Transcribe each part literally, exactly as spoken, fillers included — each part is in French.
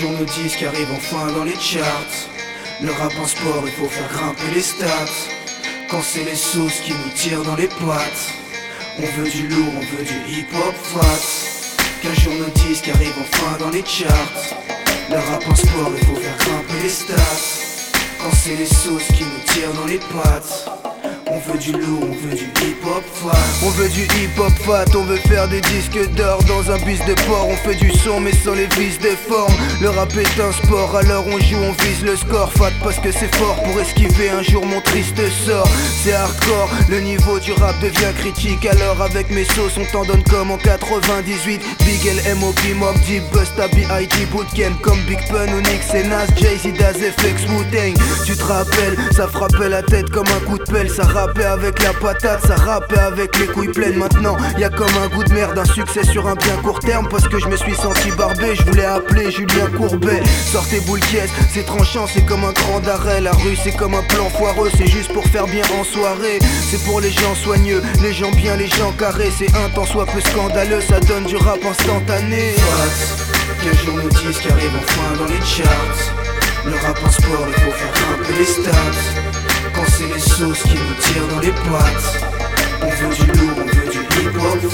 jour nos disques arrivent enfin dans les charts. Le rap en sport, il faut faire grimper les stats. Quand c'est les sauces qui nous tirent dans les pattes, on veut du lourd, on veut du hip-hop fat. Qu'un jour nos disques arrivent enfin dans les charts. Le rap en sport, il faut faire grimper les stats. Quand c'est les sauces qui nous tirent dans les pattes, on veut du lourd, on veut du hip-hop fat. On veut du hip-hop fat, on veut faire des disques d'or dans un bus de port. On fait du son mais sans les vices de forme. Le rap est un sport, alors on joue, on vise le score. Fat parce que c'est fort pour esquiver un jour mon triste sort. C'est hardcore, le niveau du rap devient critique. Alors avec mes sauces on t'en donne comme en quatre-vingt-dix-huit. Big L, M O P, Mob Deep, Busta, B I G, Bootcamp. Comme Big Pun, Onyx et Nas, Jay-Z, Daz, F X, Wu-Tang. Tu te rappelles, ça frappait la tête comme un coup de pelle. Ça rappait avec la patate, ça rappait avec les couilles pleines. Maintenant y'a comme un goût de merde, un succès sur un bien court terme. Parce que je me suis senti barbé, je voulais appeler Julien Courbet. Sortez boule caisse, c'est tranchant, c'est comme un grand d'arrêt. La rue c'est comme un plan foireux, c'est juste pour faire bien en soirée. C'est pour les gens soigneux, les gens bien, les gens carrés. C'est un temps soit peu scandaleux, ça donne du rap instantané. Fat, qu'un jour nos disques arrivent enfin dans les charts. Le rap en sport, il faut faire grimper les stats. Quand c'est les sauces qui nous tirent dans les pattes, on veut du lourd, on veut du hip-hop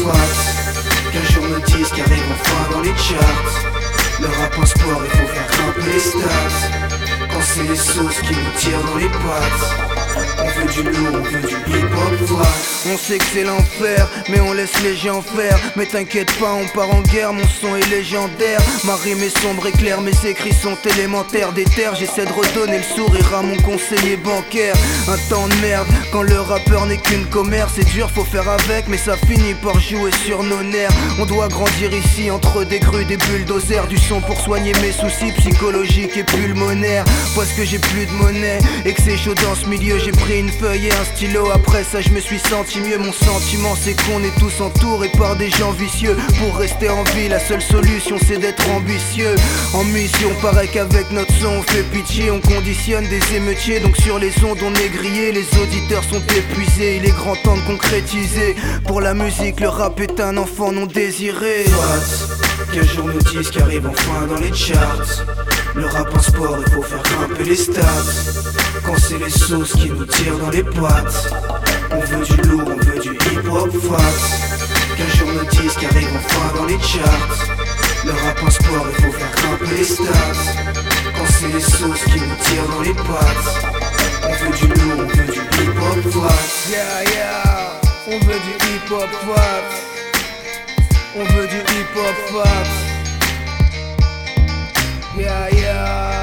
fat. Qu'un jour nos disques arrivent enfin dans les charts. Le rap en sport, il faut faire grimper les stats. Quand c'est les sauces qui nous tirent dans les pattes, on veut du lourd, on veut du hip-hop fat. On sait que c'est l'enfer, mais on laisse les gens faire. Mais t'inquiète pas, on part en guerre, mon son est légendaire. Ma rime est sombre et claire, mes écrits sont élémentaires. Des terres, j'essaie de redonner le sourire à mon conseiller bancaire. Un temps de merde, quand le rappeur n'est qu'une commère. C'est dur, faut faire avec, mais ça finit par jouer sur nos nerfs. On doit grandir ici, entre des grues, des bulldozers. Du son pour soigner mes soucis psychologiques et pulmonaires. Parce que j'ai plus de monnaie, et que c'est chaud dans ce milieu. J'ai pris une feuille et un stylo, après ça je me suis senti mieux. Mon sentiment c'est qu'on est tous entourés par des gens vicieux. Pour rester en vie la seule solution c'est d'être ambitieux. En mission paraît qu'avec notre son on fait pitié. On conditionne des émeutiers, donc sur les ondes on est grillé. Les auditeurs sont épuisés, il est grand temps de concrétiser. Pour la musique le rap est un enfant non désiré. Fat, qu'un jour nos disques arrivent enfin dans les charts. Le rap en sport, il faut faire grimper les stats. Quand c'est les sauces qui nous tirent dans les pattes, on veut du lourd, on veut du hip-hop fat. Qu'un jour nos disques arrivent enfin dans les charts. Le rap en sport, il faut faire grimper les stats. Quand c'est les sauces qui nous tirent dans les pattes, on veut du lourd, on veut du hip-hop fat. Yeah, yeah, on veut du hip-hop fat. On veut du hip-hop fat. Yeah, yeah.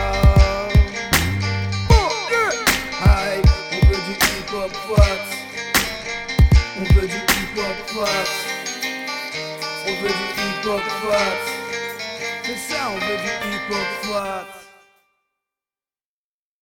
Aïe, on veut du hip-hop fat. On veut du hip-hop fat. On veut du hip-hop fat. C'est ça, on veut du hip-hop fat.